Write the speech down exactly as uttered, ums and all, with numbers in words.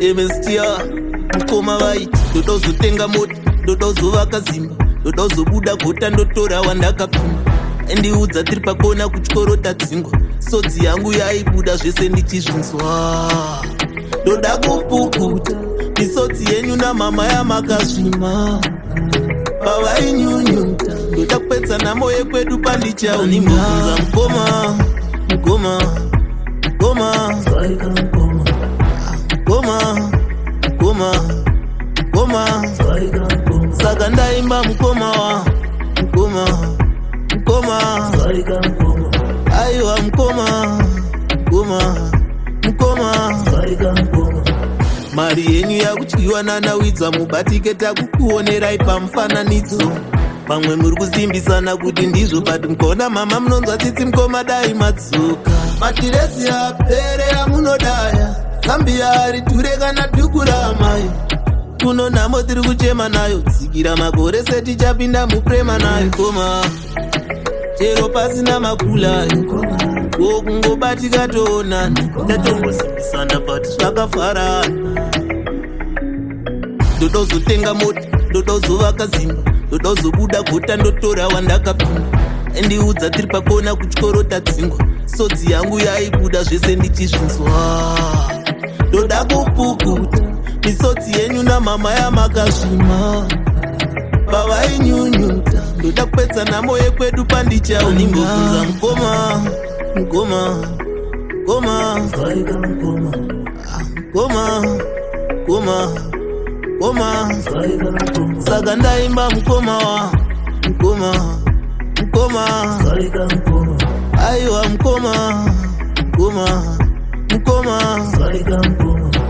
M S T R mukoma vaiti ndodozotenga mota ndodozovaka zimba ndodozobuda gota ndotora wandakapinda endiudza tiri pakona kutyoro tadzingwa sodzi yangu yaibuda zvese ndichizvinzwa ndoda kupukuta misodzi yenyu namama yamakazvima pavainyunyuta ndoda kupedza nhamo yekwedu pandichaunimubvunza mukoma mukoma mukoma mukoma mukoma mukoma saka ndaimba mukoma wa mukoma mukoma aiwa mukoma mukoma mukoma mari yenyu yakudyiwa nanawidza mubatike takukuonerai pamufananidzo pamwe muri kusimbisana kuti ndizvo but mukona mama munonzwa tsitsi mukoma dai madzoka matiresi apere amunodaya zambia riture kana dhukura mai kuno nhamo tiri kuchema nayo tsikira makore setichapinda muprema nayo koma chero pasina makulayo wokungobatika toonana tatongosimbisana but zvakafarana ndodozotenga mota ndodozovaka zimba ndodozobuda gota ndotora wandakapinda endiudza tiri pakona kutyoro tadzingwa sodzi yangu yaibuda zvese ndichizvinzwa ndoda kupukuta misodzi yenyu namama yamakazvima pavainyunyuta ndoda kupedza nhamo yekwedu pandichaunimubvunza mukoma mukoma mukoma mukoma mukoma mukoma saka ndaimba mukoma wa mukoma mukoma aiwa mukoma mukoma mukoma